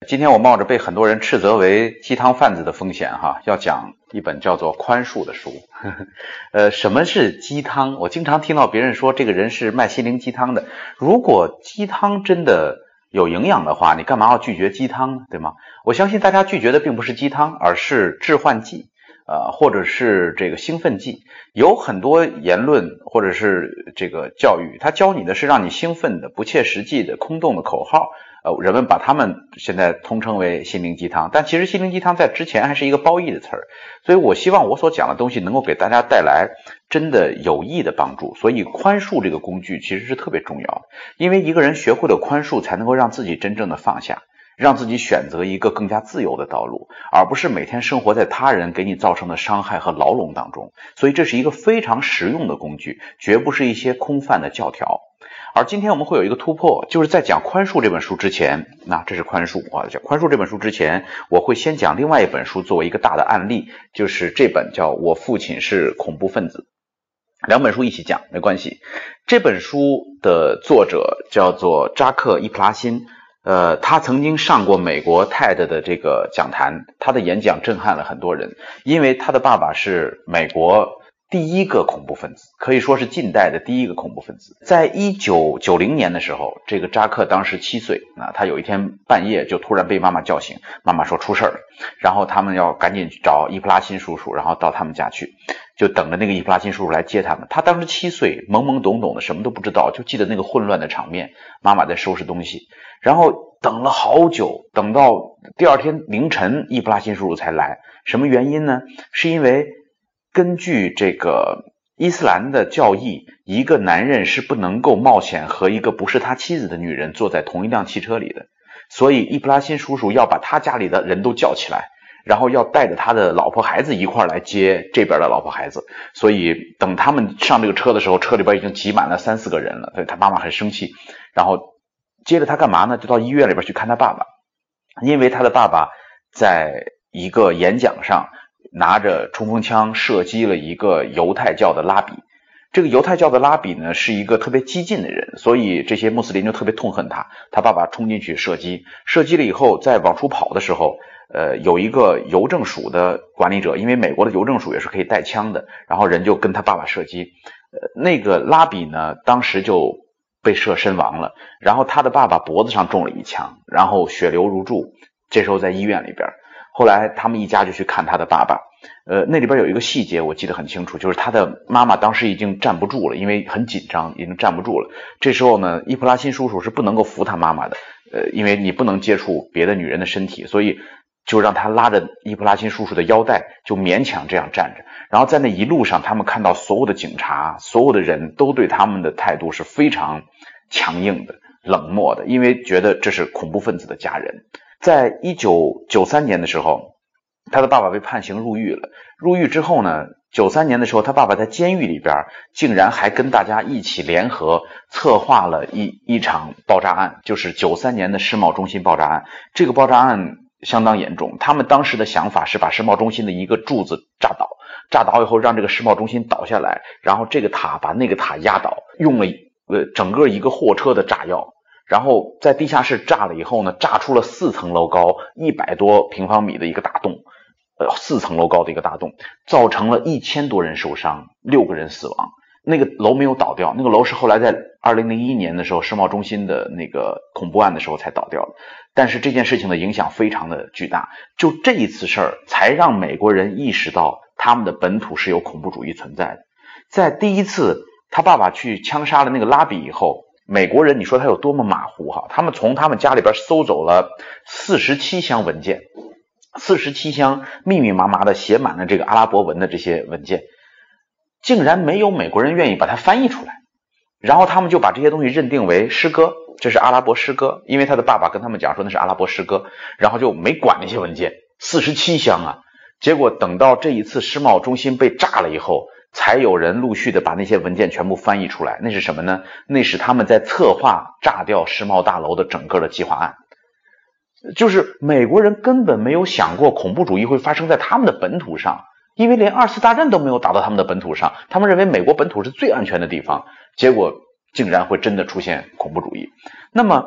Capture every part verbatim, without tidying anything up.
今天我冒着被很多人斥责为鸡汤贩子的风险哈，要讲一本叫做《宽恕》的书。呃，什么是鸡汤？我经常听到别人说这个人是卖心灵鸡汤的。如果鸡汤真的有营养的话，你干嘛要拒绝鸡汤呢？对吗？我相信大家拒绝的并不是鸡汤，而是致幻剂。呃，或者是这个兴奋剂，有很多言论或者是这个教育，它教你的是让你兴奋的、不切实际的、空洞的口号。呃，人们把它们现在通称为心灵鸡汤，但其实心灵鸡汤在之前还是一个褒义的词儿。所以我希望我所讲的东西能够给大家带来真的有益的帮助。所以宽恕这个工具其实是特别重要的，因为一个人学会了宽恕，才能够让自己真正的放下。让自己选择一个更加自由的道路，而不是每天生活在他人给你造成的伤害和牢笼当中。所以这是一个非常实用的工具，绝不是一些空泛的教条。而今天我们会有一个突破，就是在讲《宽恕》这本书之前，那这是宽恕啊，讲《宽恕》这本书之前，我会先讲另外一本书作为一个大的案例，就是这本叫《我父亲是恐怖分子》。两本书一起讲没关系。这本书的作者叫做扎克·伊普拉辛。呃，他曾经上过美国 T E D 的这个讲坛，他的演讲震撼了很多人，因为他的爸爸是美国第一个恐怖分子，可以说是近代的第一个恐怖分子。在一九九零年的时候，这个扎克当时七岁，那他有一天半夜就突然被妈妈叫醒，妈妈说出事了，然后他们要赶紧去找伊普拉辛叔叔，然后到他们家去，就等着那个伊普拉辛叔叔来接他们。他当时七岁，懵懵懂懂的，什么都不知道，就记得那个混乱的场面，妈妈在收拾东西，然后等了好久，等到第二天凌晨，伊普拉辛叔叔才来。什么原因呢？是因为根据这个伊斯兰的教义，一个男人是不能够冒险和一个不是他妻子的女人坐在同一辆汽车里的，所以伊普拉辛叔叔要把他家里的人都叫起来，然后要带着他的老婆孩子一块来接这边的老婆孩子。所以等他们上这个车的时候，车里边已经挤满了三四个人了，所以他妈妈很生气，然后接着他干嘛呢？就到医院里边去看他爸爸，因为他的爸爸在一个演讲上拿着冲锋枪射击了一个犹太教的拉比。这个犹太教的拉比呢是一个特别激进的人，所以这些穆斯林就特别痛恨他。他爸爸冲进去射击，射击了以后在往出跑的时候，呃，有一个邮政署的管理者，因为美国的邮政署也是可以带枪的，然后人就跟他爸爸射击。呃，那个拉比呢当时就被射身亡了，然后他的爸爸脖子上中了一枪，然后血流如注，这时候在医院里边。后来他们一家就去看他的爸爸，呃，那里边有一个细节我记得很清楚，就是他的妈妈当时已经站不住了，因为很紧张，已经站不住了。这时候呢，伊普拉辛叔叔是不能够扶他妈妈的，呃，因为你不能接触别的女人的身体，所以就让他拉着伊普拉辛叔叔的腰带，就勉强这样站着。然后在那一路上，他们看到所有的警察，所有的人都对他们的态度是非常强硬的、冷漠的，因为觉得这是恐怖分子的家人。在一九九三年的时候，他的爸爸被判刑入狱了。入狱之后呢，九三年的时候，他爸爸在监狱里边竟然还跟大家一起联合策划了一一场爆炸案，就是九三年的世贸中心爆炸案。这个爆炸案相当严重，他们当时的想法是把世贸中心的一个柱子炸倒，炸倒以后让这个世贸中心倒下来，然后这个塔把那个塔压倒，用了呃整个一个货车的炸药。然后在地下室炸了以后呢，炸出了四层楼高、一百多平方米的一个大洞，呃，四层楼高的一个大洞，造成了一千多人受伤，六个人死亡。那个楼没有倒掉，那个楼是后来在二零零一年的时候，世贸中心的那个恐怖案的时候才倒掉的。但是这件事情的影响非常的巨大，就这一次事儿，才让美国人意识到他们的本土是有恐怖主义存在的。在第一次他爸爸去枪杀了那个拉比以后，美国人你说他有多么马虎哈？他们从他们家里边搜走了四十七箱文件，四十七箱密密麻麻的写满了这个阿拉伯文的这些文件，竟然没有美国人愿意把它翻译出来。然后他们就把这些东西认定为诗歌，这是阿拉伯诗歌，因为他的爸爸跟他们讲说那是阿拉伯诗歌，然后就没管那些文件，四十七箱啊。结果等到这一次世贸中心被炸了以后，才有人陆续的把那些文件全部翻译出来。那是什么呢？那是他们在策划炸掉世贸大楼的整个的计划案。就是美国人根本没有想过恐怖主义会发生在他们的本土上，因为连二次大战都没有打到他们的本土上，他们认为美国本土是最安全的地方，结果竟然会真的出现恐怖主义。那么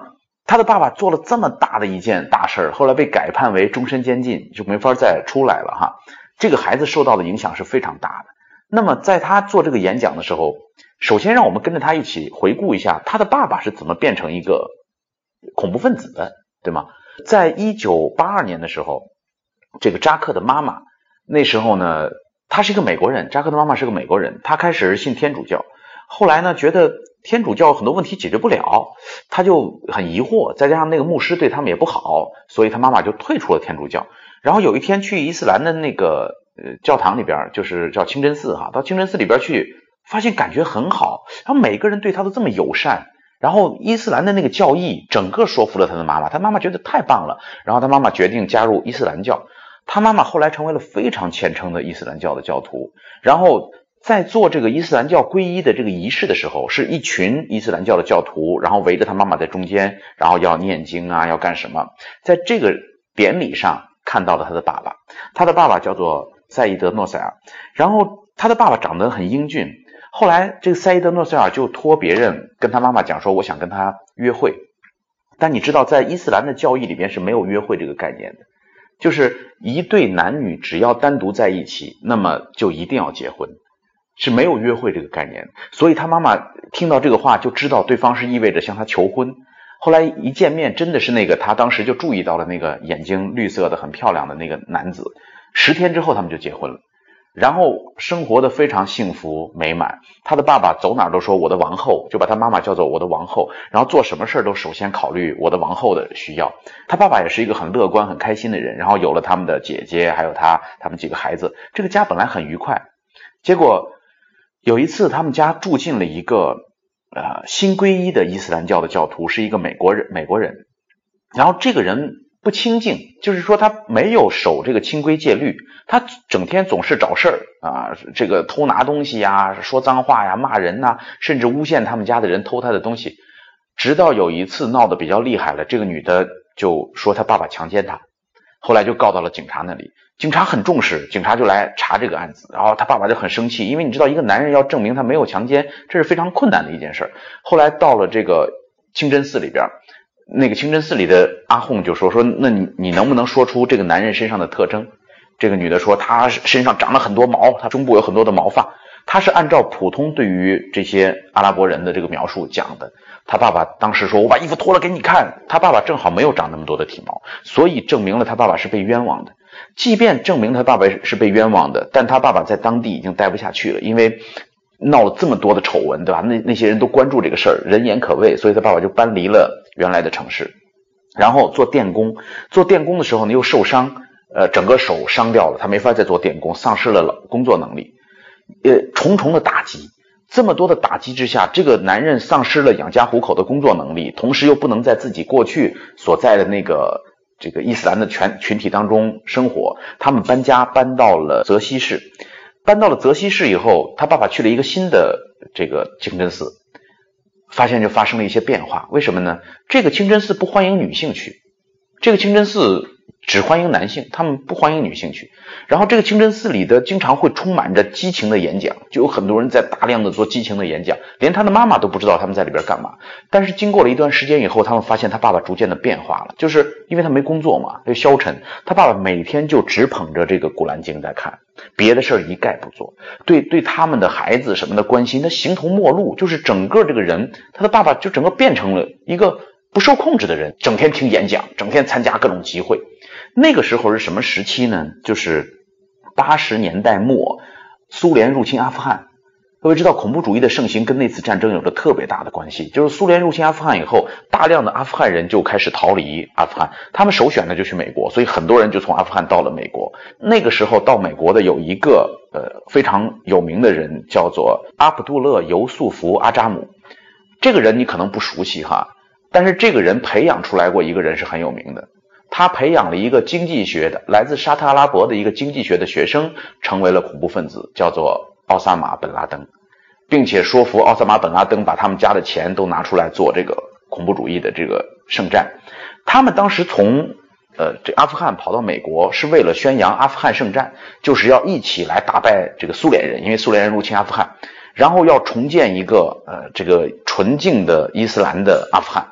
他的爸爸做了这么大的一件大事，后来被改判为终身监禁，就没法再出来了哈。这个孩子受到的影响是非常大的。那么在他做这个演讲的时候，首先让我们跟着他一起回顾一下他的爸爸是怎么变成一个恐怖分子的，对吗？在一九八二年的时候，这个扎克的妈妈，那时候呢，他是一个美国人，扎克的妈妈是个美国人，他开始信天主教，后来呢觉得天主教很多问题解决不了，他就很疑惑，再加上那个牧师对他们也不好，所以他妈妈就退出了天主教。然后有一天去伊斯兰的那个呃教堂里边，就是叫清真寺哈，到清真寺里边去，发现感觉很好，然后每个人对他都这么友善，然后伊斯兰的那个教义整个说服了他的妈妈，他妈妈觉得太棒了，然后他妈妈决定加入伊斯兰教。他妈妈后来成为了非常虔诚的伊斯兰教的教徒，然后在做这个伊斯兰教皈依的这个仪式的时候，是一群伊斯兰教的教徒，然后围着他妈妈在中间，然后要念经啊，要干什么。在这个典礼上看到了他的爸爸，他的爸爸叫做赛义德·诺塞尔，然后他的爸爸长得很英俊，后来这个赛义德·诺塞尔就托别人跟他妈妈讲说，我想跟他约会。但你知道在伊斯兰的教义里面是没有约会这个概念的，就是一对男女只要单独在一起，那么就一定要结婚，是没有约会这个概念。所以他妈妈听到这个话就知道对方是意味着向他求婚。后来一见面，真的是那个他当时就注意到了那个眼睛绿色的很漂亮的那个男子。十天之后他们就结婚了，然后生活的非常幸福美满。他的爸爸走哪都说我的王后，就把他妈妈叫做我的王后，然后做什么事都首先考虑我的王后的需要。他爸爸也是一个很乐观很开心的人，然后有了他们的姐姐还有他他们几个孩子，这个家本来很愉快。结果有一次他们家住进了一个呃新皈依的伊斯兰教的教徒，是一个美国人美国人，然后这个人不清净，就是说他没有守这个清规戒律，他整天总是找事儿啊，这个偷拿东西呀，说脏话呀，骂人呐，甚至诬陷他们家的人偷他的东西。直到有一次闹得比较厉害了，这个女的就说他爸爸强奸她，后来就告到了警察那里。警察很重视，警察就来查这个案子，然后他爸爸就很生气，因为你知道一个男人要证明他没有强奸，这是非常困难的一件事。后来到了这个清真寺里边，那个清真寺里的阿訇就说说那你你能不能说出这个男人身上的特征？这个女的说他身上长了很多毛，他胸部有很多的毛发。他是按照普通对于这些阿拉伯人的这个描述讲的。他爸爸当时说我把衣服脱了给你看，他爸爸正好没有长那么多的体毛，所以证明了他爸爸是被冤枉的。即便证明他爸爸是被冤枉的，但他爸爸在当地已经待不下去了，因为闹了这么多的丑闻，对吧？那那些人都关注这个事儿，人言可畏，所以他爸爸就搬离了原来的城市，然后做电工。做电工的时候呢又受伤，呃，整个手伤掉了，他没法再做电工，丧失了工作能力。呃，重重的打击，这么多的打击之下，这个男人丧失了养家糊口的工作能力，同时又不能在自己过去所在的那个这个伊斯兰的群群体当中生活。他们搬家搬到了泽西市，搬到了泽西市以后，他爸爸去了一个新的这个清真寺，发现就发生了一些变化。为什么呢？这个清真寺不欢迎女性去，这个清真寺只欢迎男性，他们不欢迎女性去。然后这个清真寺里的经常会充满着激情的演讲，就有很多人在大量的做激情的演讲，连他的妈妈都不知道他们在里边干嘛。但是经过了一段时间以后，他们发现他爸爸逐渐的变化了，就是因为他没工作嘛，就消沉。他爸爸每天就只捧着这个古兰经在看，别的事儿一概不做，对对他们的孩子什么的关心他形同陌路，就是整个这个人，他的爸爸就整个变成了一个不受控制的人，整天听演讲，整天参加各种集会。那个时候是什么时期呢？就是八十年代末，苏联入侵阿富汗。各位知道恐怖主义的盛行跟那次战争有着特别大的关系，就是苏联入侵阿富汗以后，大量的阿富汗人就开始逃离阿富汗，他们首选的就去美国，所以很多人就从阿富汗到了美国。那个时候到美国的有一个呃非常有名的人，叫做阿卜杜勒·尤素福·阿扎姆。这个人你可能不熟悉哈，但是这个人培养出来过一个人是很有名的。他培养了一个经济学的，来自沙特阿拉伯的一个经济学的学生，成为了恐怖分子，叫做奥萨马本拉登，并且说服奥萨马本拉登把他们家的钱都拿出来做这个恐怖主义的这个圣战。他们当时从呃这阿富汗跑到美国，是为了宣扬阿富汗圣战，就是要一起来打败这个苏联人，因为苏联人入侵阿富汗，然后要重建一个呃这个纯净的伊斯兰的阿富汗。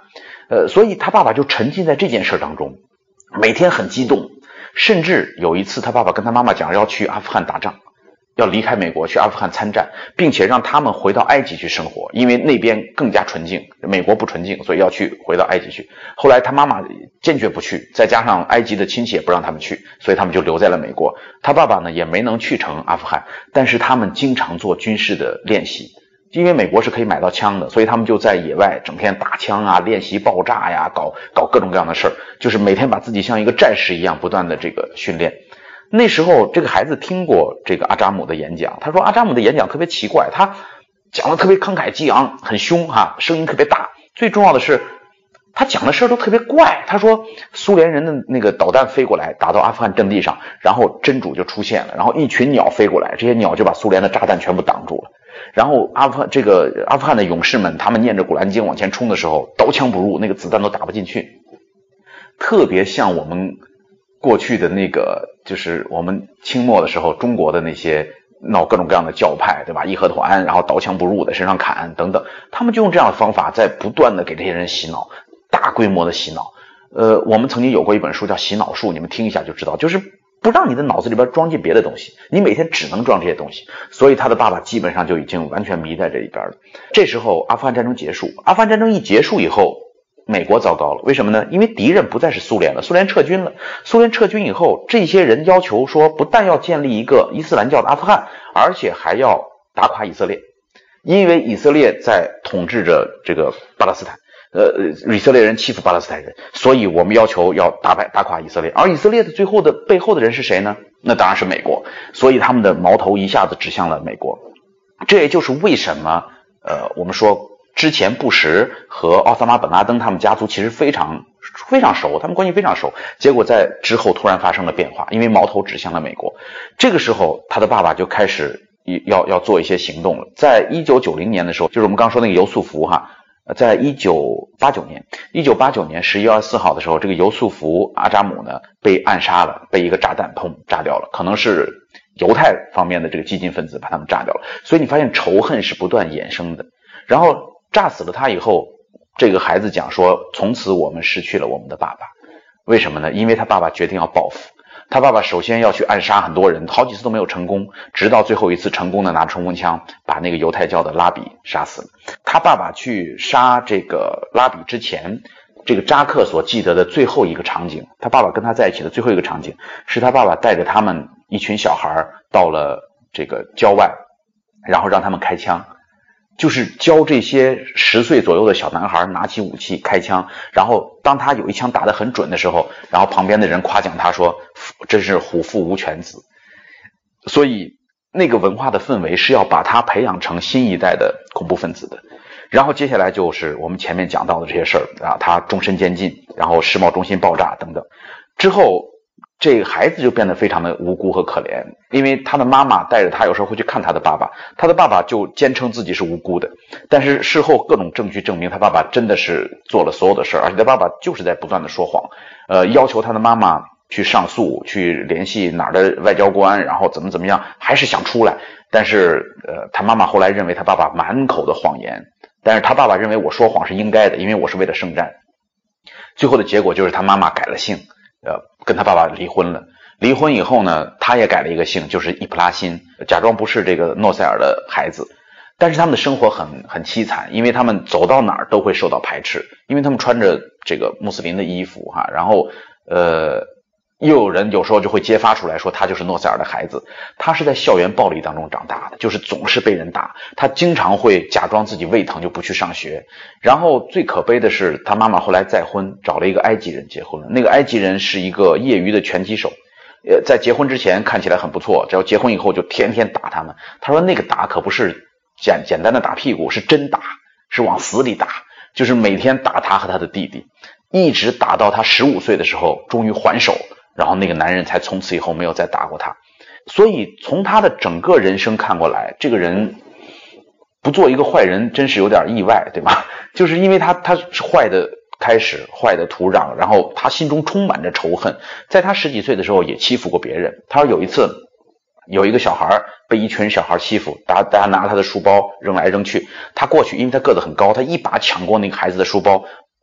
呃，所以他爸爸就沉浸在这件事当中，每天很激动，甚至有一次他爸爸跟他妈妈讲要去阿富汗打仗，要离开美国去阿富汗参战，并且让他们回到埃及去生活，因为那边更加纯净，美国不纯净，所以要去回到埃及去。后来他妈妈坚决不去，再加上埃及的亲戚也不让他们去，所以他们就留在了美国。他爸爸呢也没能去成阿富汗，但是他们经常做军事的练习，因为美国是可以买到枪的，所以他们就在野外整天打枪啊，练习爆炸呀，搞搞各种各样的事儿，就是每天把自己像一个战士一样不断的这个训练。那时候这个孩子听过这个阿扎姆的演讲，他说阿扎姆的演讲特别奇怪，他讲的特别慷慨激昂，很凶哈，声音特别大，最重要的是他讲的事儿都特别怪。他说苏联人的那个导弹飞过来打到阿富汗阵地上，然后真主就出现了，然后一群鸟飞过来，这些鸟就把苏联的炸弹全部挡住了。然后阿富汗这个阿富汗的勇士们，他们念着古兰经往前冲的时候，刀枪不入，那个子弹都打不进去，特别像我们过去的那个，就是我们清末的时候中国的那些闹各种各样的教派，对吧？义和团，然后刀枪不入的身上砍等等，他们就用这样的方法在不断的给这些人洗脑，大规模的洗脑。呃，我们曾经有过一本书叫《洗脑术》，你们听一下就知道，就是不让你的脑子里边装进别的东西，你每天只能装这些东西。所以他的爸爸基本上就已经完全迷在这里边了。这时候阿富汗战争结束，阿富汗战争一结束以后，美国糟糕了，为什么呢？因为敌人不再是苏联了，苏联撤军了。苏联撤军以后，这些人要求说，不但要建立一个伊斯兰教的阿富汗，而且还要打垮以色列，因为以色列在统治着这个巴勒斯坦，呃，以色列人欺负巴勒斯坦人，所以我们要求要打败打垮以色列。而以色列的最后的背后的人是谁呢？那当然是美国，所以他们的矛头一下子指向了美国。这也就是为什么，呃，我们说之前布什和奥萨马本拉登他们家族其实非常非常熟，他们关系非常熟，结果在之后突然发生了变化，因为矛头指向了美国。这个时候他的爸爸就开始要要做一些行动了。在一九九零年的时候，就是我们刚说那个尤素福哈，在一九八九年一九八九年十一月二十四号的时候，这个尤素福阿扎姆呢被暗杀了，被一个炸弹砰炸掉了，可能是犹太方面的这个激进分子把他们炸掉了。所以你发现仇恨是不断衍生的。然后炸死了他以后，这个孩子讲说，从此我们失去了我们的爸爸。为什么呢？因为他爸爸决定要报复。他爸爸首先要去暗杀很多人，好几次都没有成功，直到最后一次成功的拿冲锋枪把那个犹太教的拉比杀死了。他爸爸去杀这个拉比之前，这个扎克所记得的最后一个场景，他爸爸跟他在一起的最后一个场景，是他爸爸带着他们一群小孩到了这个郊外，然后让他们开枪，就是教这些十岁左右的小男孩拿起武器开枪，然后当他有一枪打得很准的时候，然后旁边的人夸奖他说真是虎父无犬子。所以那个文化的氛围是要把他培养成新一代的恐怖分子的。然后接下来就是我们前面讲到的这些事儿啊，他终身监禁，然后世贸中心爆炸等等。之后这个孩子就变得非常的无辜和可怜，因为他的妈妈带着他有时候会去看他的爸爸，他的爸爸就坚称自己是无辜的，但是事后各种证据证明他爸爸真的是做了所有的事，而且他爸爸就是在不断的说谎，呃，要求他的妈妈去上诉，去联系哪儿的外交官，然后怎么怎么样，还是想出来。但是呃，他妈妈后来认为他爸爸满口的谎言，但是他爸爸认为我说谎是应该的，因为我是为了圣战。最后的结果就是他妈妈改了姓，呃，跟他爸爸离婚了。离婚以后呢，他也改了一个姓，就是易卜拉欣，假装不是这个诺塞尔的孩子。但是他们的生活很很凄惨，因为他们走到哪儿都会受到排斥，因为他们穿着这个穆斯林的衣服哈，然后呃，又有人有时候就会揭发出来说他就是诺塞尔的孩子。他是在校园暴力当中长大的，就是总是被人打，他经常会假装自己胃疼就不去上学。然后最可悲的是他妈妈后来再婚，找了一个埃及人结婚了，那个埃及人是一个业余的拳击手，呃，在结婚之前看起来很不错，只要结婚以后就天天打他们。他说那个打可不是简简单的打屁股，是真打，是往死里打，就是每天打他和他的弟弟，一直打到他十五岁的时候终于还手，然后那个男人才从此以后没有再打过他。所以从他的整个人生看过来，这个人不做一个坏人真是有点意外，对吧？就是因为他他是坏的开始，坏的土壤，然后他心中充满着仇恨。在他十几岁的时候也欺负过别人。他说有一次有一个小孩被一群小孩欺负，大家大家拿他的书包扔来扔去，他过去，因为他个子很高，他一把抢过那个孩子的书包，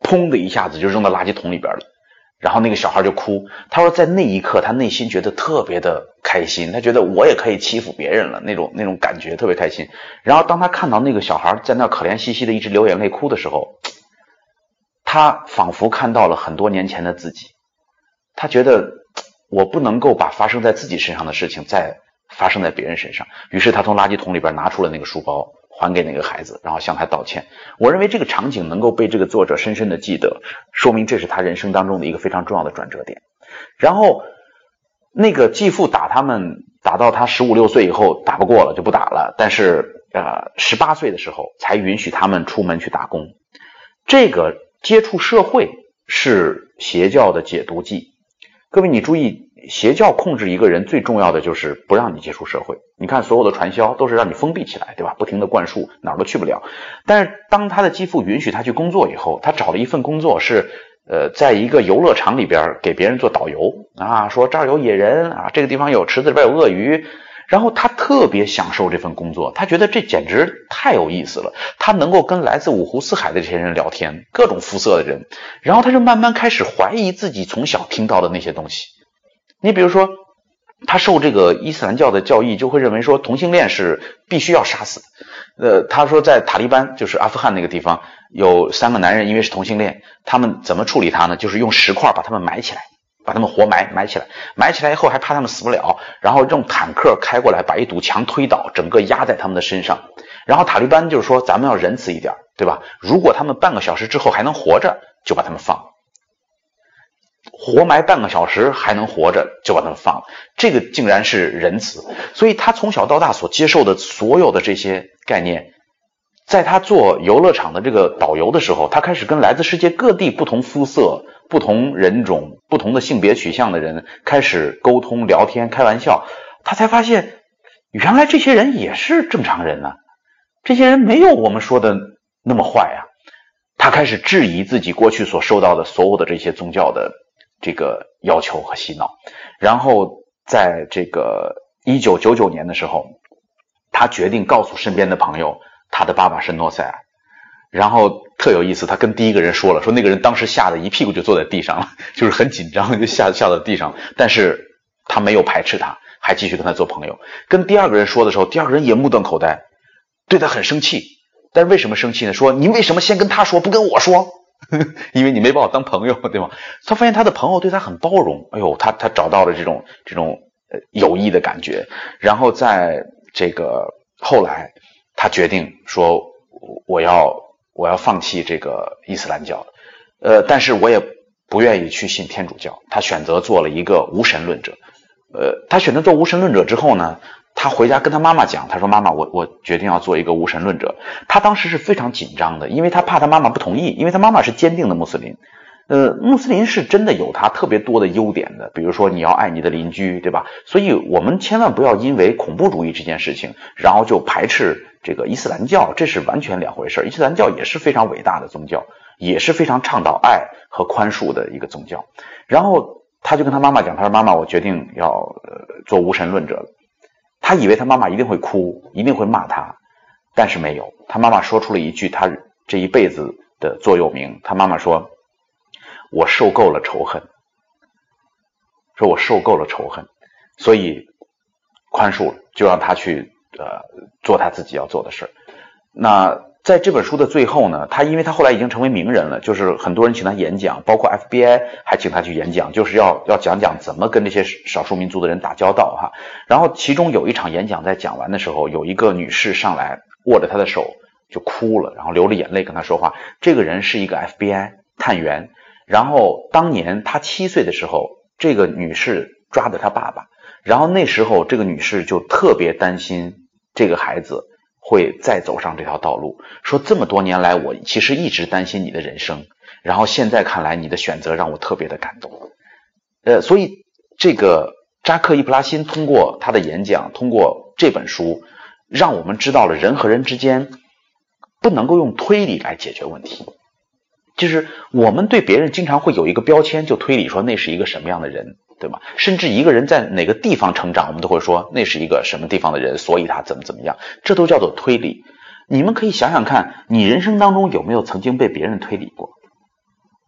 砰的一下子就扔到垃圾桶里边了。然后那个小孩就哭，他说在那一刻他内心觉得特别的开心，他觉得我也可以欺负别人了，那种那种感觉特别开心。然后当他看到那个小孩在那可怜兮兮的一直流眼泪哭的时候，他仿佛看到了很多年前的自己，他觉得我不能够把发生在自己身上的事情再发生在别人身上，于是他从垃圾桶里边拿出了那个书包还给那个孩子，然后向他道歉。我认为这个场景能够被这个作者深深的记得，说明这是他人生当中的一个非常重要的转折点。然后那个继父打他们打到他十五六岁以后打不过了就不打了，但是呃十八岁的时候才允许他们出门去打工。这个接触社会是邪教的解毒剂。各位你注意，邪教控制一个人最重要的就是不让你接触社会。你看所有的传销都是让你封闭起来，对吧？不停的灌输，哪儿都去不了。但是当他的继父允许他去工作以后，他找了一份工作是呃，在一个游乐场里边给别人做导游啊，说这儿有野人啊，这个地方有池子里边有鳄鱼。然后他特别享受这份工作，他觉得这简直太有意思了，他能够跟来自五湖四海的这些人聊天，各种肤色的人。然后他就慢慢开始怀疑自己从小听到的那些东西。你比如说他受这个伊斯兰教的教义，就会认为说同性恋是必须要杀死的。呃，他说在塔利班，就是阿富汗那个地方，有三个男人因为是同性恋，他们怎么处理他呢？就是用石块把他们埋起来，把他们活埋埋起来，埋起来以后还怕他们死不了，然后用坦克开过来把一堵墙推倒，整个压在他们的身上。然后塔利班就是说咱们要仁慈一点，对吧？如果他们半个小时之后还能活着，就把他们放了。活埋半个小时还能活着，就把他们放了。这个竟然是仁慈。所以他从小到大所接受的所有的这些概念，在他做游乐场的这个导游的时候，他开始跟来自世界各地不同肤色、不同人种、不同的性别取向的人开始沟通、聊天、开玩笑。他才发现原来这些人也是正常人呢、啊，这些人没有我们说的那么坏啊。他开始质疑自己过去所受到的所有的这些宗教的这个要求和洗脑。然后在这个一九九九年的时候，他决定告诉身边的朋友他的爸爸是诺塞尔。然后特有意思，他跟第一个人说了，说那个人当时吓得一屁股就坐在地上了，就是很紧张，就吓吓到地上，但是他没有排斥他，还继续跟他做朋友。跟第二个人说的时候，第二个人也目瞪口呆，对他很生气。但是为什么生气呢？说你为什么先跟他说不跟我说？因为你没把我当朋友，对吗？他发现他的朋友对他很包容，哎呦，他他找到了这种这种呃友谊的感觉。然后在这个后来，他决定说我要我要放弃这个伊斯兰教，呃，但是我也不愿意去信天主教。他选择做了一个无神论者。呃，他选择做无神论者之后呢，他回家跟他妈妈讲，他说妈妈，我我决定要做一个无神论者。他当时是非常紧张的，因为他怕他妈妈不同意，因为他妈妈是坚定的穆斯林。呃，穆斯林是真的有他特别多的优点的，比如说你要爱你的邻居，对吧？所以我们千万不要因为恐怖主义这件事情，然后就排斥这个伊斯兰教，这是完全两回事。伊斯兰教也是非常伟大的宗教，也是非常倡导爱和宽恕的一个宗教。然后他就跟他妈妈讲，他说妈妈，我决定要、呃、做无神论者了。他以为他妈妈一定会哭，一定会骂他，但是没有。他妈妈说出了一句他这一辈子的座右铭，他妈妈说，我受够了仇恨，说我受够了仇恨，所以宽恕了，就让他去呃做他自己要做的事。那在这本书的最后呢，他因为他后来已经成为名人了，就是很多人请他演讲，包括 F B I 还请他去演讲，就是要要讲讲怎么跟这些少数民族的人打交道哈。然后其中有一场演讲在讲完的时候，有一个女士上来握着他的手就哭了，然后流着眼泪跟他说话。这个人是一个 F B I 探员，然后当年他七岁的时候，这个女士抓的他爸爸，然后那时候这个女士就特别担心这个孩子会再走上这条道路，说这么多年来我其实一直担心你的人生，然后现在看来你的选择让我特别的感动。呃，所以这个扎克·伊布拉辛通过他的演讲，通过这本书，让我们知道了人和人之间不能够用推理来解决问题。就是我们对别人经常会有一个标签，就推理说那是一个什么样的人，对吗？甚至一个人在哪个地方成长，我们都会说那是一个什么地方的人，所以他怎么怎么样，这都叫做推理。你们可以想想看，你人生当中有没有曾经被别人推理过？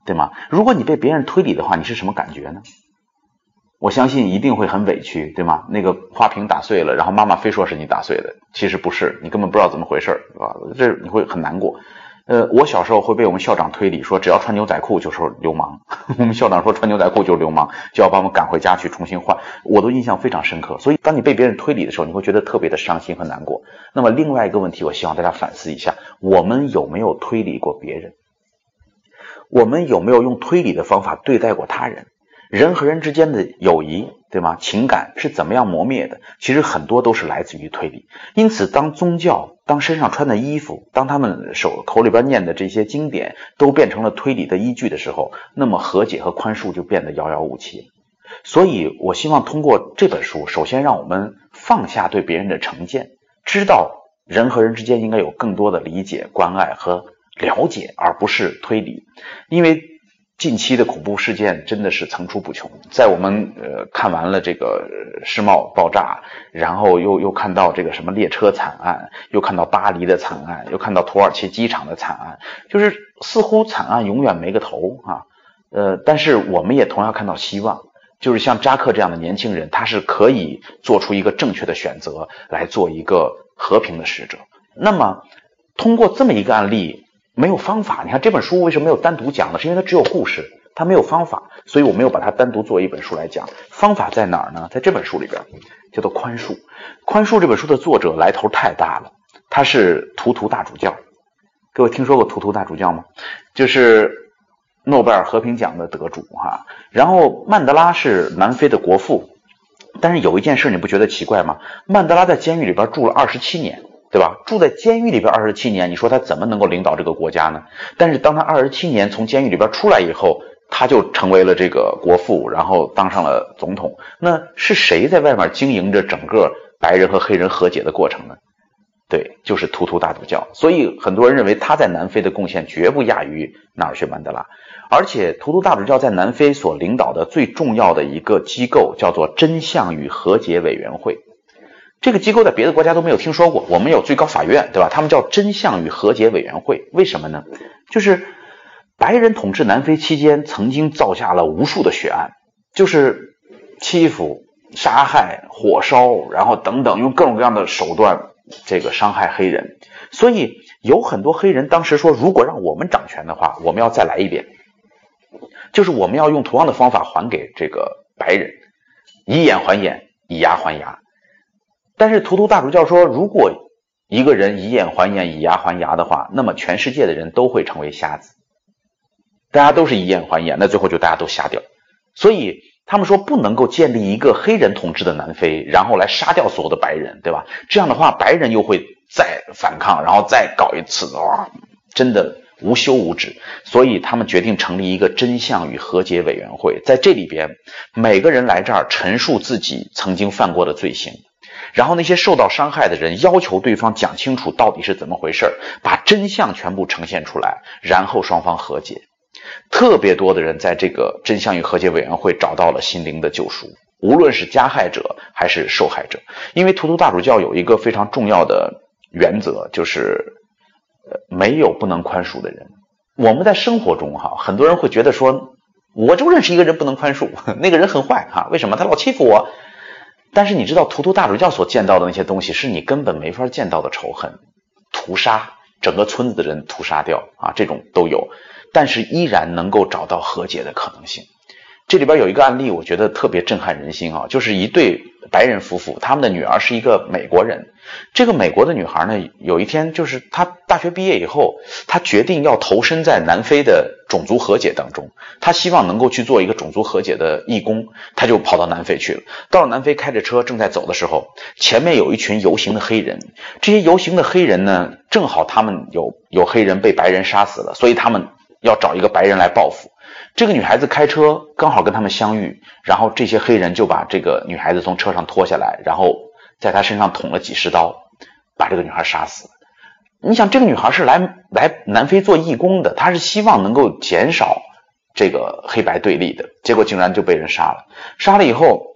对吗？如果你被别人推理的话，你是什么感觉呢？我相信一定会很委屈，对吗？那个花瓶打碎了，然后妈妈非说是你打碎的，其实不是，你根本不知道怎么回事，对吧？这你会很难过。呃，我小时候会被我们校长推理说，只要穿牛仔裤就是流氓。我们校长说穿牛仔裤就是流氓，就要把我们赶回家去重新换，我都印象非常深刻。所以当你被别人推理的时候，你会觉得特别的伤心和难过。那么另外一个问题，我希望大家反思一下，我们有没有推理过别人？我们有没有用推理的方法对待过他人？人和人之间的友谊，对吗？情感是怎么样磨灭的？其实很多都是来自于推理。因此当宗教，当身上穿的衣服，当他们手口里边念的这些经典都变成了推理的依据的时候，那么和解和宽恕就变得遥遥无期。所以我希望通过这本书，首先让我们放下对别人的成见，知道人和人之间应该有更多的理解、关爱和了解，而不是推理。因为近期的恐怖事件真的是层出不穷，在我们呃看完了这个世贸爆炸，然后又又看到这个什么列车惨案，又看到巴黎的惨案，又看到土耳其机场的惨案，就是似乎惨案永远没个头啊。呃，但是我们也同样看到希望，就是像扎克这样的年轻人，他是可以做出一个正确的选择，来做一个和平的使者。那么通过这么一个案例，没有方法，你看这本书为什么没有单独讲呢？是因为它只有故事，它没有方法，所以我没有把它单独做一本书来讲。方法在哪儿呢？在这本书里边，叫做宽恕。宽恕这本书的作者来头太大了，他是图图大主教。各位听说过图图大主教吗？就是诺贝尔和平奖的得主哈。然后曼德拉是南非的国父，但是有一件事你不觉得奇怪吗？曼德拉在监狱里边住了二十七年。对吧？住在监狱里边二十七年，你说他怎么能够领导这个国家呢？但是当他二十七年从监狱里边出来以后，他就成为了这个国父，然后当上了总统。那是谁在外面经营着整个白人和黑人和解的过程呢？对，就是图图大主教。所以很多人认为他在南非的贡献绝不亚于纳尔逊曼德拉。而且图图大主教在南非所领导的最重要的一个机构叫做真相与和解委员会。这个机构在别的国家都没有听说过，我们有最高法院，对吧？他们叫真相与和解委员会。为什么呢？就是白人统治南非期间曾经造下了无数的血案，就是欺负、杀害、火烧，然后等等，用各种各样的手段这个伤害黑人。所以有很多黑人当时说，如果让我们掌权的话，我们要再来一遍，就是我们要用同样的方法还给这个白人，以眼还眼，以牙还牙。但是图图大主教说，如果一个人以眼还眼，以牙还牙的话，那么全世界的人都会成为瞎子。大家都是以眼还眼，那最后就大家都瞎掉。所以他们说不能够建立一个黑人统治的南非，然后来杀掉所有的白人，对吧？这样的话，白人又会再反抗，然后再搞一次，哇，真的无休无止。所以他们决定成立一个真相与和解委员会，在这里边，每个人来这儿陈述自己曾经犯过的罪行。然后那些受到伤害的人要求对方讲清楚到底是怎么回事，把真相全部呈现出来，然后双方和解。特别多的人在这个真相与和解委员会找到了心灵的救赎，无论是加害者还是受害者。因为图图大主教有一个非常重要的原则，就是没有不能宽恕的人。我们在生活中哈，很多人会觉得说，我就认识一个人不能宽恕，那个人很坏哈，为什么他老欺负我？但是你知道图图大主教所见到的那些东西是你根本没法见到的仇恨，屠杀，整个村子的人屠杀掉啊，这种都有，但是依然能够找到和解的可能性。这里边有一个案例我觉得特别震撼人心啊，就是一对白人夫妇，他们的女儿是一个美国人。这个美国的女孩呢，有一天就是她大学毕业以后，她决定要投身在南非的种族和解当中，她希望能够去做一个种族和解的义工，她就跑到南非去了。到了南非，开着车正在走的时候，前面有一群游行的黑人，这些游行的黑人呢，正好他们有有黑人被白人杀死了，所以他们要找一个白人来报复。这个女孩子开车刚好跟他们相遇，然后这些黑人就把这个女孩子从车上拖下来，然后在她身上捅了几十刀，把这个女孩杀死了。你想，这个女孩是来来南非做义工的，她是希望能够减少这个黑白对立的，结果竟然就被人杀了。杀了以后，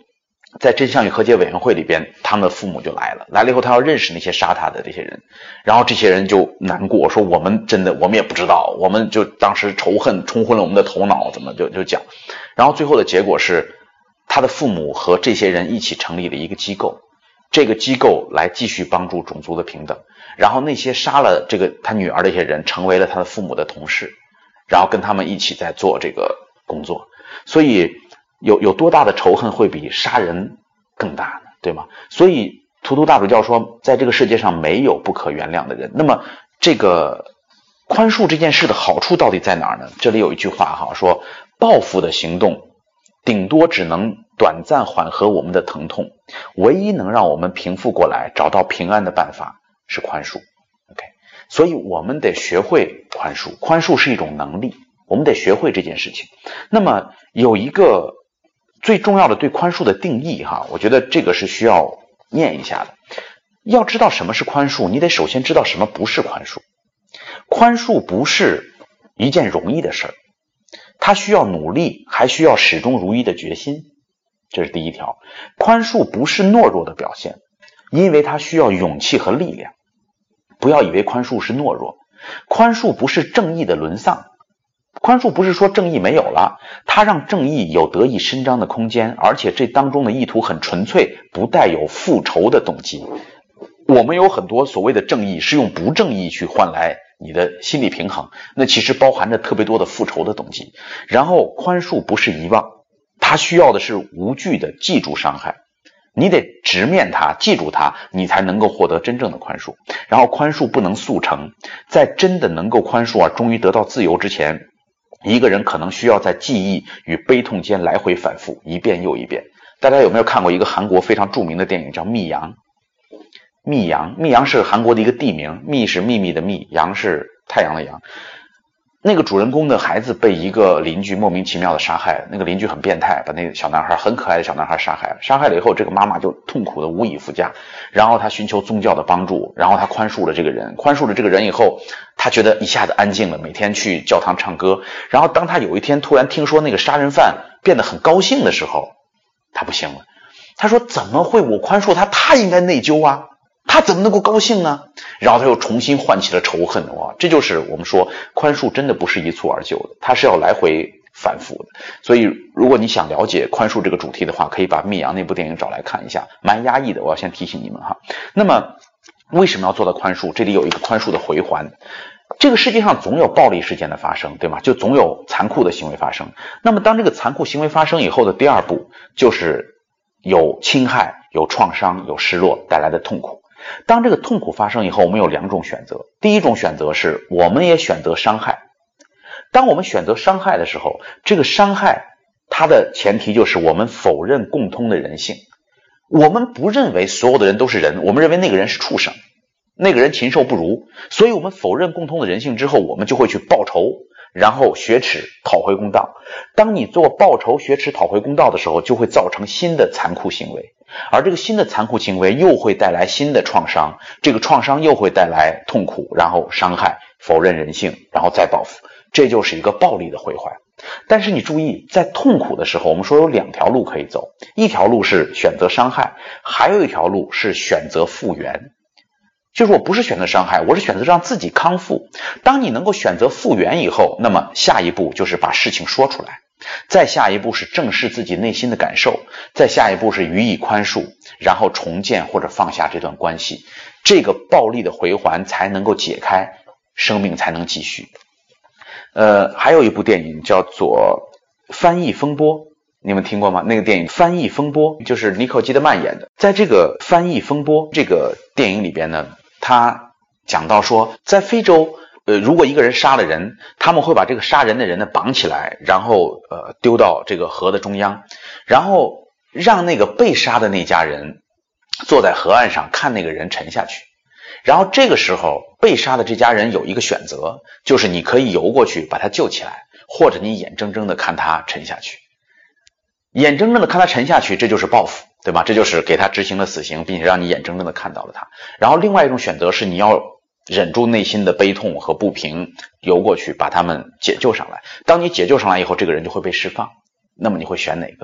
在真相与和解委员会里边，他们的父母就来了，来了以后他要认识那些杀他的这些人，然后这些人就难过，说我们真的我们也不知道，我们就当时仇恨冲昏了我们的头脑，怎么就就讲，然后最后的结果是他的父母和这些人一起成立了一个机构，这个机构来继续帮助种族的平等，然后那些杀了这个他女儿的一些人成为了他的父母的同事，然后跟他们一起在做这个工作。所以有有多大的仇恨会比杀人更大呢？对吗？所以图图大主教说，在这个世界上没有不可原谅的人。那么这个宽恕这件事的好处到底在哪儿呢？这里有一句话哈，说报复的行动顶多只能短暂缓和我们的疼痛，唯一能让我们平复过来找到平安的办法是宽恕。 OK， 所以我们得学会宽恕，宽恕是一种能力，我们得学会这件事情。那么有一个最重要的对宽恕的定义哈，我觉得这个是需要念一下的。要知道什么是宽恕，你得首先知道什么不是宽恕。宽恕不是一件容易的事儿，它需要努力，还需要始终如一的决心，这是第一条。宽恕不是懦弱的表现，因为它需要勇气和力量。不要以为宽恕是懦弱。宽恕不是正义的沦丧，宽恕不是说正义没有了，它让正义有得以伸张的空间，而且这当中的意图很纯粹，不带有复仇的动机。我们有很多所谓的正义是用不正义去换来你的心理平衡，那其实包含着特别多的复仇的动机。然后宽恕不是遗忘，它需要的是无惧的记住伤害，你得直面它，记住它，你才能够获得真正的宽恕。然后宽恕不能速成，在真的能够宽恕啊，终于得到自由之前，一个人可能需要在记忆与悲痛间来回反复，一遍又一遍。大家有没有看过一个韩国非常著名的电影叫《密阳》？密阳，密阳是韩国的一个地名，密是秘密的密，阳是太阳的阳。那个主人公的孩子被一个邻居莫名其妙的杀害了，那个邻居很变态，把那个小男孩，很可爱的小男孩杀害了。杀害了以后，这个妈妈就痛苦的无以复加，然后她寻求宗教的帮助，然后她宽恕了这个人，宽恕了这个人以后，她觉得一下子安静了，每天去教堂唱歌。然后当她有一天突然听说那个杀人犯变得很高兴的时候，她不行了，她说怎么会我宽恕他，他应该内疚啊，他怎么能够高兴呢？然后他又重新唤起了仇恨。哇，这就是我们说宽恕真的不是一蹴而就的，它是要来回反复的。所以如果你想了解宽恕这个主题的话，可以把《密阳》那部电影找来看一下，蛮压抑的，我要先提醒你们哈。那么为什么要做到宽恕？这里有一个宽恕的回环。这个世界上总有暴力事件的发生，对吗？就总有残酷的行为发生。那么当这个残酷行为发生以后的第二步，就是有侵害、有创伤、有失落带来的痛苦。当这个痛苦发生以后，我们有两种选择。第一种选择是我们也选择伤害。当我们选择伤害的时候，这个伤害它的前提就是我们否认共通的人性。我们不认为所有的人都是人，我们认为那个人是畜生，那个人禽兽不如，所以我们否认共通的人性之后，我们就会去报仇，然后雪耻讨回公道。当你做报仇雪耻讨回公道的时候，就会造成新的残酷行为，而这个新的残酷行为又会带来新的创伤，这个创伤又会带来痛苦，然后伤害，否认人性，然后再报复，这就是一个暴力的回环。但是你注意，在痛苦的时候，我们说有两条路可以走，一条路是选择伤害，还有一条路是选择复原。就是我不是选择伤害，我是选择让自己康复。当你能够选择复原以后，那么下一步就是把事情说出来，再下一步是正视自己内心的感受，再下一步是予以宽恕，然后重建或者放下这段关系，这个暴力的回环才能够解开，生命才能继续。呃，还有一部电影叫做《翻译风波》，你们听过吗？那个电影《翻译风波》就是妮可基德曼演的。在这个《翻译风波》这个电影里边呢，他讲到说，在非洲，呃，如果一个人杀了人，他们会把这个杀人的人呢绑起来，然后呃丢到这个河的中央，然后让那个被杀的那家人坐在河岸上看那个人沉下去。然后这个时候被杀的这家人有一个选择，就是你可以游过去把他救起来，或者你眼睁睁的看他沉下去。眼睁睁的看他沉下去，这就是报复，对吧？这就是给他执行了死刑，并且让你眼睁睁的看到了他。然后另外一种选择是你要忍住内心的悲痛和不平，游过去把他们解救上来。当你解救上来以后，这个人就会被释放。那么你会选哪个？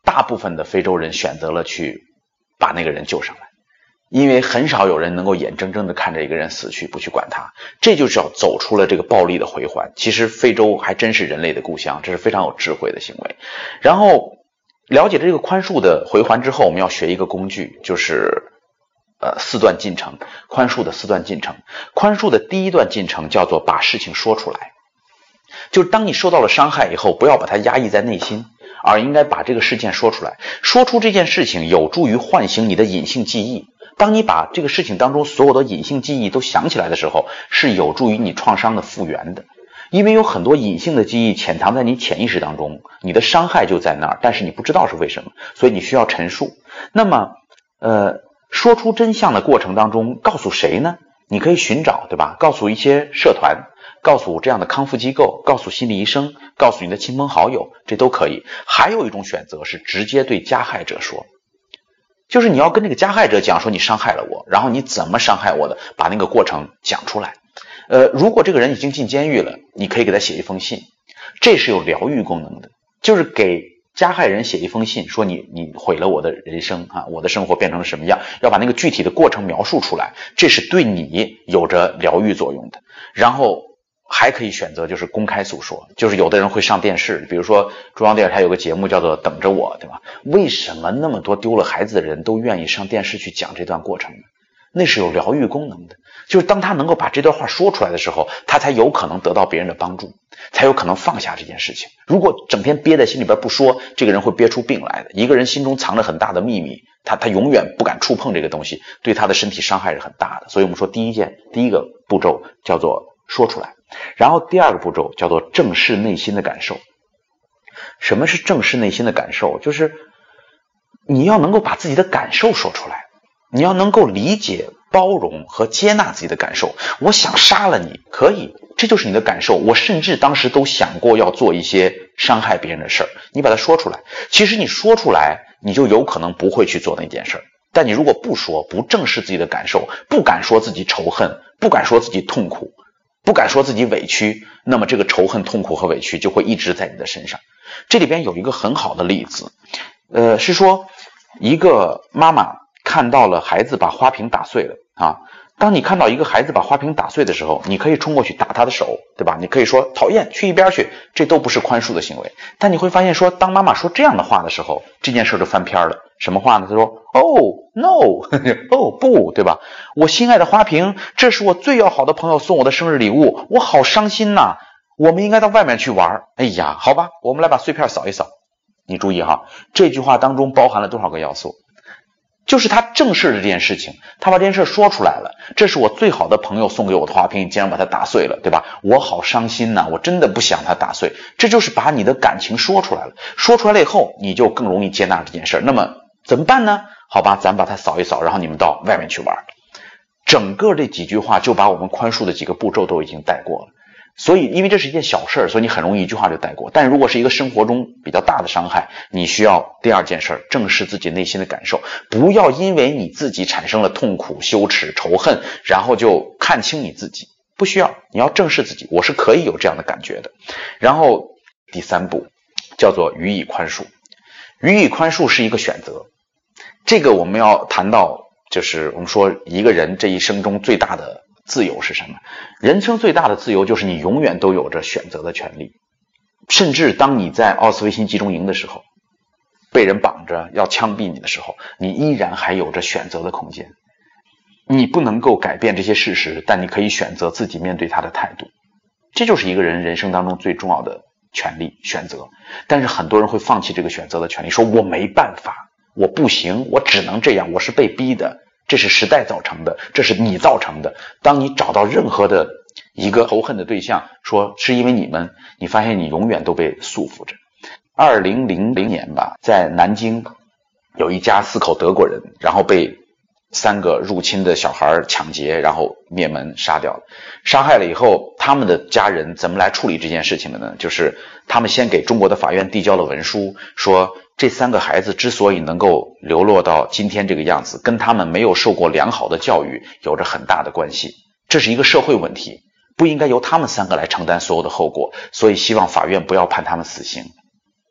大部分的非洲人选择了去把那个人救上来，因为很少有人能够眼睁睁地看着一个人死去不去管他，这就是要走出了这个暴力的回环。其实非洲还真是人类的故乡，这是非常有智慧的行为。然后了解这个宽恕的回环之后，我们要学一个工具，就是呃四段进程，宽恕的四段进程。宽恕的第一段进程叫做把事情说出来，就是当你受到了伤害以后，不要把它压抑在内心，而应该把这个事件说出来。说出这件事情有助于唤醒你的隐性记忆，当你把这个事情当中所有的隐性记忆都想起来的时候，是有助于你创伤的复原的。因为有很多隐性的记忆潜藏在你潜意识当中，你的伤害就在那儿，但是你不知道是为什么，所以你需要陈述。那么呃，说出真相的过程当中，告诉谁呢？你可以寻找，对吧？告诉一些社团，告诉这样的康复机构，告诉心理医生，告诉你的亲朋好友，这都可以。还有一种选择是直接对加害者说，就是你要跟这个加害者讲说你伤害了我，然后你怎么伤害我的，把那个过程讲出来。呃，如果这个人已经进监狱了，你可以给他写一封信，这是有疗愈功能的，就是给加害人写一封信，说你你毁了我的人生啊，我的生活变成了什么样，要把那个具体的过程描述出来，这是对你有着疗愈作用的。然后还可以选择就是公开诉说，就是有的人会上电视，比如说中央电视台有个节目叫做等着我，对吧？为什么那么多丢了孩子的人都愿意上电视去讲这段过程呢？那是有疗愈功能的，就是当他能够把这段话说出来的时候，他才有可能得到别人的帮助，才有可能放下这件事情。如果整天憋在心里边不说，这个人会憋出病来的。一个人心中藏着很大的秘密，他他永远不敢触碰这个东西，对他的身体伤害是很大的。所以我们说第一件第一个步骤叫做说出来，然后第二个步骤叫做正视内心的感受。什么是正视内心的感受？就是你要能够把自己的感受说出来，你要能够理解、包容和接纳自己的感受。我想杀了你，可以，这就是你的感受。我甚至当时都想过要做一些伤害别人的事儿，你把它说出来。其实你说出来，你就有可能不会去做那件事儿。但你如果不说，不正视自己的感受，不敢说自己仇恨，不敢说自己痛苦，不敢说自己委屈，那么这个仇恨、痛苦和委屈就会一直在你的身上。这里边有一个很好的例子，呃，是说一个妈妈看到了孩子把花瓶打碎了啊！当你看到一个孩子把花瓶打碎的时候，你可以冲过去打他的手，对吧？你可以说讨厌，去一边去，这都不是宽恕的行为。但你会发现说，当妈妈说这样的话的时候，这件事就翻篇了。什么话呢？他说 Oh no 哦不，对吧？我心爱的花瓶，这是我最要好的朋友送我的生日礼物，我好伤心呐！我们应该到外面去玩。哎呀，好吧，我们来把碎片扫一扫。你注意哈，这句话当中包含了多少个要素？就是他正视了这件事情，他把这件事说出来了。这是我最好的朋友送给我的花瓶，你竟然把它打碎了，对吧？我好伤心呐，我真的不想它打碎。这就是把你的感情说出来了，说出来了以后，你就更容易接纳这件事。那么怎么办呢？好吧，咱把它扫一扫，然后你们到外面去玩。整个这几句话就把我们宽恕的几个步骤都已经带过了。所以因为这是一件小事，所以你很容易一句话就带过。但如果是一个生活中比较大的伤害，你需要第二件事，正视自己内心的感受。不要因为你自己产生了痛苦、羞耻、仇恨，然后就看清你自己。不需要，你要正视自己，我是可以有这样的感觉的。然后第三步叫做予以宽恕。予以宽恕是一个选择。这个我们要谈到，就是我们说一个人这一生中最大的自由是什么？人生最大的自由就是你永远都有着选择的权利。甚至当你在奥斯维辛集中营的时候，被人绑着要枪毙你的时候，你依然还有着选择的空间。你不能够改变这些事实，但你可以选择自己面对它的态度。这就是一个人人生当中最重要的权利，选择。但是很多人会放弃这个选择的权利，说我没办法，我不行，我只能这样，我是被逼的。这是时代造成的，这是你造成的。当你找到任何的一个仇恨的对象，说是因为你们，你发现你永远都被束缚着。二零零零年吧，在南京有一家四口德国人，然后被三个入侵的小孩抢劫，然后灭门杀掉了。杀害了以后，他们的家人怎么来处理这件事情的呢？就是他们先给中国的法院递交了文书，说这三个孩子之所以能够流落到今天这个样子，跟他们没有受过良好的教育有着很大的关系。这是一个社会问题，不应该由他们三个来承担所有的后果，所以希望法院不要判他们死刑。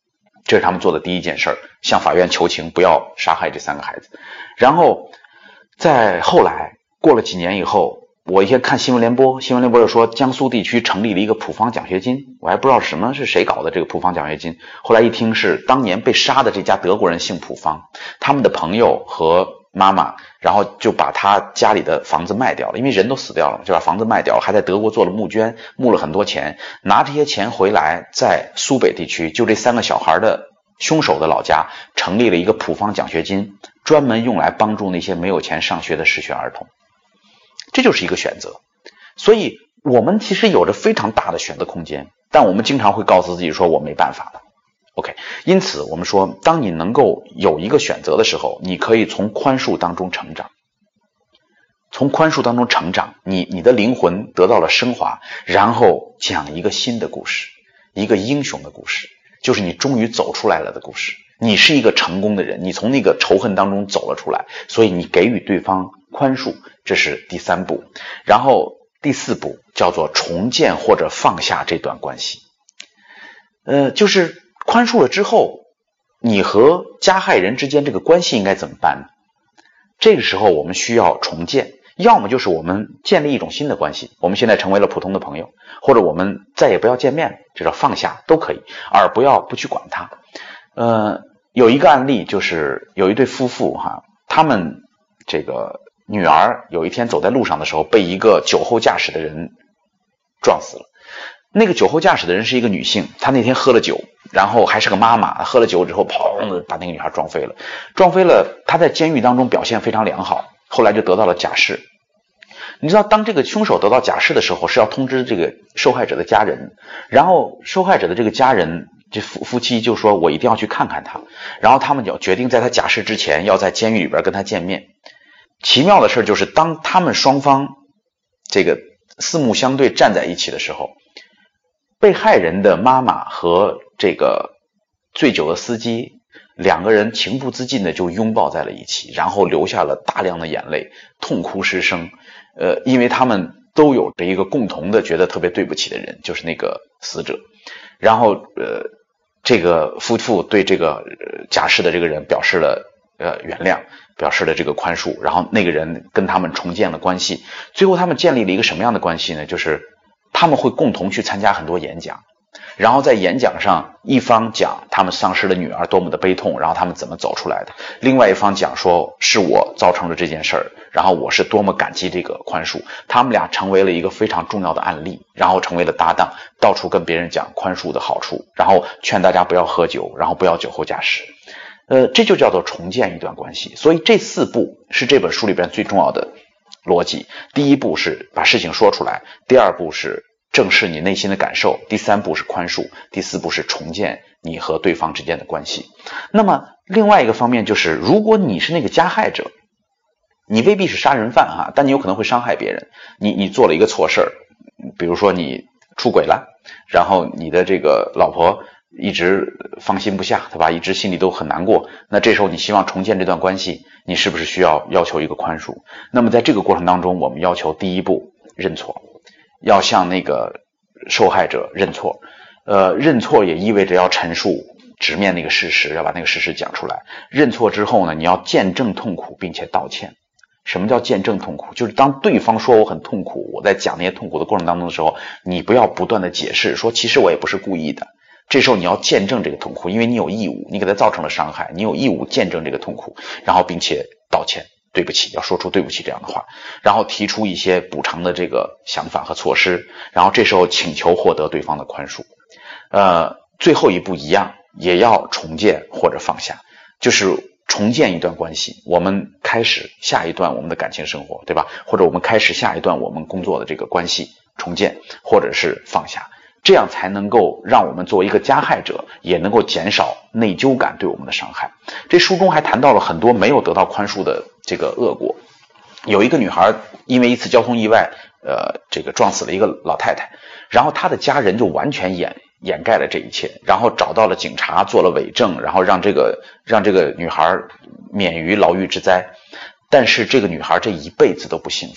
这是他们做的第一件事儿，向法院求情，不要杀害这三个孩子。然后在后来过了几年以后，我一天看新闻联播，新闻联播又说江苏地区成立了一个普方奖学金，我还不知道什么是谁搞的这个普方奖学金，后来一听是当年被杀的这家德国人姓普方，他们的朋友和妈妈，然后就把他家里的房子卖掉了，因为人都死掉了，就把房子卖掉了，还在德国做了募捐，募了很多钱，拿这些钱回来，在苏北地区就这三个小孩的凶手的老家成立了一个普方奖学金，专门用来帮助那些没有钱上学的失学儿童。这就是一个选择，所以我们其实有着非常大的选择空间，但我们经常会告诉自己说我没办法了。OK， 因此我们说，当你能够有一个选择的时候，你可以从宽恕当中成长，从宽恕当中成长，你你的灵魂得到了升华，然后讲一个新的故事，一个英雄的故事，就是你终于走出来了的故事。你是一个成功的人，你从那个仇恨当中走了出来，所以你给予对方宽恕，这是第三步。然后第四步叫做重建或者放下这段关系。呃，就是宽恕了之后，你和加害人之间这个关系应该怎么办呢？这个时候我们需要重建，要么就是我们建立一种新的关系，我们现在成为了普通的朋友，或者我们再也不要见面，这叫放下都可以，而不要不去管他。呃，有一个案例就是有一对夫妇哈，他们这个女儿有一天走在路上的时候，被一个酒后驾驶的人撞死了。那个酒后驾驶的人是一个女性，她那天喝了酒，然后还是个妈妈，喝了酒之后砰的把那个女孩撞飞了，撞飞了。她在监狱当中表现非常良好，后来就得到了假释。你知道，当这个凶手得到假释的时候，是要通知这个受害者的家人，然后受害者的这个家人，这夫夫妻就说我一定要去看看他，然后他们就决定在他假释之前要在监狱里边跟他见面。奇妙的事就是，当他们双方这个四目相对站在一起的时候，被害人的妈妈和这个醉酒的司机两个人情不自禁的就拥抱在了一起，然后流下了大量的眼泪，痛哭失声。呃，因为他们都有着一个共同的觉得特别对不起的人，就是那个死者。然后呃，这个夫妇对这个、呃、假释的这个人表示了呃原谅，表示了这个宽恕，然后那个人跟他们重建了关系。最后他们建立了一个什么样的关系呢？就是他们会共同去参加很多演讲，然后在演讲上，一方讲他们丧失了女儿多么的悲痛，然后他们怎么走出来的，另外一方讲说是我造成了这件事儿，然后我是多么感激这个宽恕。他们俩成为了一个非常重要的案例，然后成为了搭档，到处跟别人讲宽恕的好处，然后劝大家不要喝酒，然后不要酒后驾驶。呃，这就叫做重建一段关系。所以这四步是这本书里边最重要的逻辑。第一步是把事情说出来，第二步是正视你内心的感受，第三步是宽恕，第四步是重建你和对方之间的关系。那么另外一个方面就是，如果你是那个加害者，你未必是杀人犯哈，但你有可能会伤害别人。你你做了一个错事儿，比如说你出轨了，然后你的这个老婆一直放心不下，对吧？一直心里都很难过。那这时候你希望重建这段关系，你是不是需要要求一个宽恕？那么在这个过程当中，我们要求第一步认错，要向那个受害者认错。呃，认错也意味着要陈述直面那个事实，要把那个事实讲出来。认错之后呢，你要见证痛苦并且道歉。什么叫见证痛苦？就是当对方说我很痛苦，我在讲那些痛苦的过程当中的时候，你不要不断的解释说其实我也不是故意的。这时候你要见证这个痛苦，因为你有义务，你给他造成了伤害，你有义务见证这个痛苦，然后并且道歉，对不起，要说出对不起这样的话，然后提出一些补偿的这个想法和措施，然后这时候请求获得对方的宽恕。呃，最后一步一样，也要重建或者放下，就是重建一段关系，我们开始下一段我们的感情生活，对吧？或者我们开始下一段我们工作的这个关系，重建或者是放下，这样才能够让我们作为一个加害者，也能够减少内疚感对我们的伤害。这书中还谈到了很多没有得到宽恕的这个恶果。有一个女孩因为一次交通意外，呃，这个撞死了一个老太太，然后她的家人就完全掩掩盖了这一切，然后找到了警察做了伪证，然后让这个让这个女孩免于牢狱之灾。但是这个女孩这一辈子都不幸福，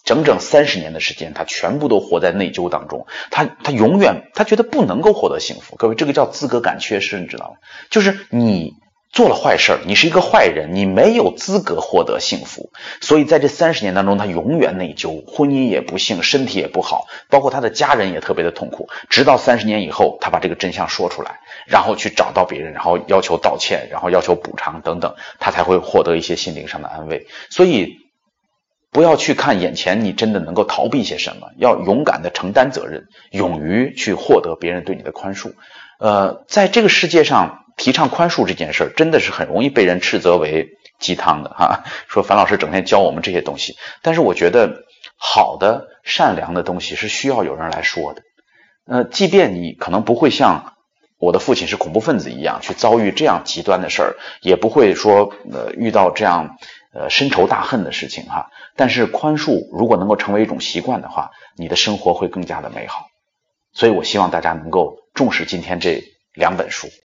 整整三十年的时间，他全部都活在内疚当中，他他永远他觉得不能够获得幸福。各位，这个叫资格感缺失，你知道吗？就是你做了坏事，你是一个坏人，你没有资格获得幸福。所以在这三十年当中，他永远内疚，婚姻也不幸，身体也不好，包括他的家人也特别的痛苦。直到三十年以后，他把这个真相说出来，然后去找到别人，然后要求道歉，然后要求补偿等等，他才会获得一些心灵上的安慰。所以不要去看眼前你真的能够逃避些什么，要勇敢的承担责任，勇于去获得别人对你的宽恕。呃，在这个世界上提倡宽恕这件事真的是很容易被人斥责为鸡汤的哈，说樊老师整天教我们这些东西。但是我觉得好的善良的东西是需要有人来说的。呃，即便你可能不会像我的父亲是恐怖分子一样去遭遇这样极端的事儿，也不会说呃遇到这样呃深仇大恨的事情哈。但是宽恕如果能够成为一种习惯的话，你的生活会更加的美好。所以我希望大家能够重视今天这两本书。